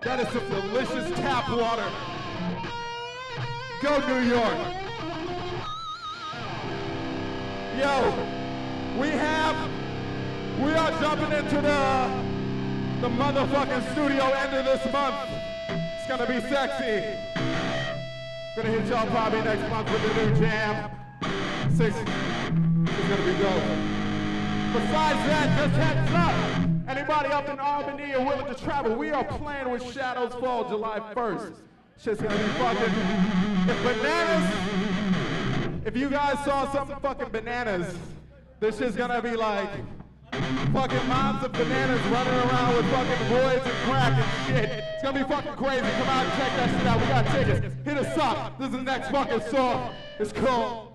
That is some delicious tap water. Go New York. Yo, we are jumping into the motherfucking studio end of this month. It's gonna be sexy. Gonna hit y'all probably next month with the new jam. It's gonna be dope. Besides that, just heads up. Anybody up in Albany or willing to travel, we are playing with Shadows Fall July 1st. Shit's gonna be fucking, if you guys saw some fucking bananas, this shit's gonna be like fucking moms of bananas running around with fucking roids and crack and shit. It's gonna be fucking crazy. Come out and check that shit out. We got tickets. Hit us up. This is the next fucking song. It's called